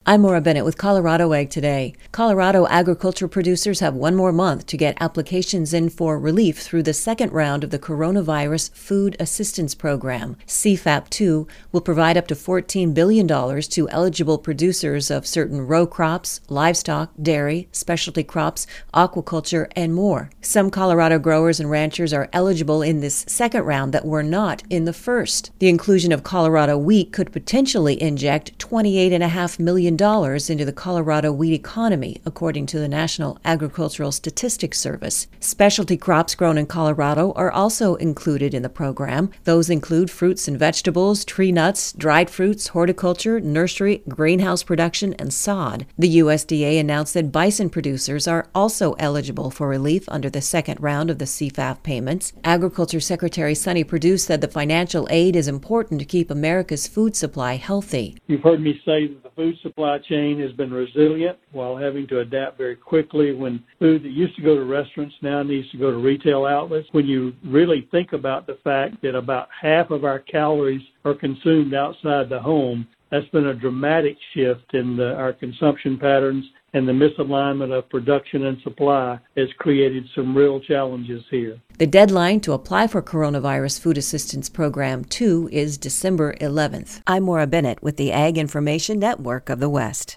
I'm Maura Bennett with Colorado Ag Today. Colorado agriculture producers have one more month to get applications in for relief through the second round of the Coronavirus Food Assistance Program. CFAP-2 will provide up to $14 billion to eligible producers of certain row crops, livestock, dairy, specialty crops, aquaculture, and more. Some Colorado growers and ranchers are eligible in this second round that were not in the first. The inclusion of Colorado wheat could potentially inject $28.5 million into the Colorado wheat economy, according to the National Agricultural Statistics Service. Specialty crops grown in Colorado are also included in the program. Those include fruits and vegetables, tree nuts, dried fruits, horticulture, nursery, greenhouse production, and sod. The USDA announced that bison producers are also eligible for relief under the second round of the CFAP payments. Agriculture Secretary Sonny Perdue said the financial aid is important to keep America's food supply healthy. You've heard me say that the food supply chain has been resilient while having to adapt very quickly when food that used to go to restaurants now needs to go to retail outlets. When you really think about the fact that about half of our calories are consumed outside the home, that's been a dramatic shift in our consumption patterns, and the misalignment of production and supply has created some real challenges here. The deadline to apply for Coronavirus Food Assistance Program 2 is December 11th. I'm Maura Bennett with the Ag Information Network of the West.